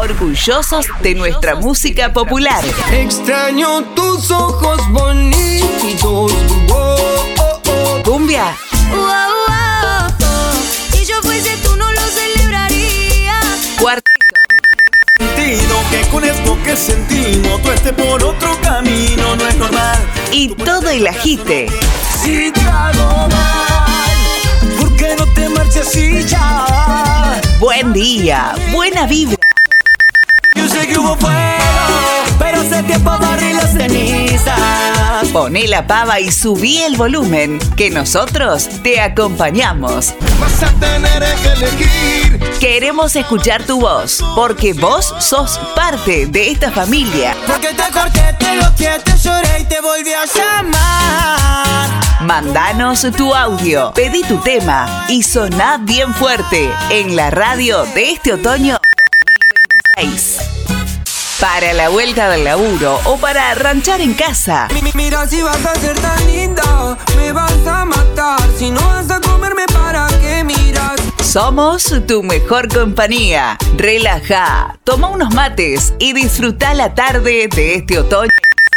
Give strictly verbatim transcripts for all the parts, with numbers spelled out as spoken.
orgullosos de nuestra música popular. Extraño tus ojos bonitos. Oh, oh, oh. Cumbia. Oh, oh, oh, oh. Si yo fuese tú no lo celebraría. Cuarteto. Sentido que con esto que sentimos tú estés por otro camino, no es normal. Y todo el agite. Si te hago mal, ¿por qué no te marchas y ya? Buen día, buena vibra. Yo sé que hubo fuego, pero hace tiempo barrí las cenizas. Poné la pava y subí el volumen, que nosotros te acompañamos. Vas a tener que elegir. Queremos escuchar tu voz, porque vos sos parte de esta familia. Porque te corté, te bloqueé, te lloré y te volví a llamar. Mandanos tu audio, pedí tu tema y soná bien fuerte en la radio de este otoño dos mil veintiséis. Para la vuelta del laburo o para ranchar en casa. Mira si vas a ser tan linda, me vas a matar. Si no vas a comerme, ¿para qué miras? Somos tu mejor compañía. Relaja, toma unos mates y disfruta la tarde de este otoño.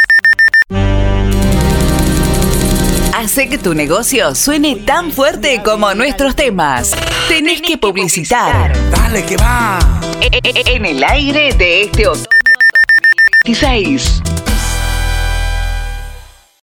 Hace que tu negocio suene tan fuerte como nuestros temas. Tenés que publicitar. Dale que va. En el aire de este otoño dos mil veintiséis.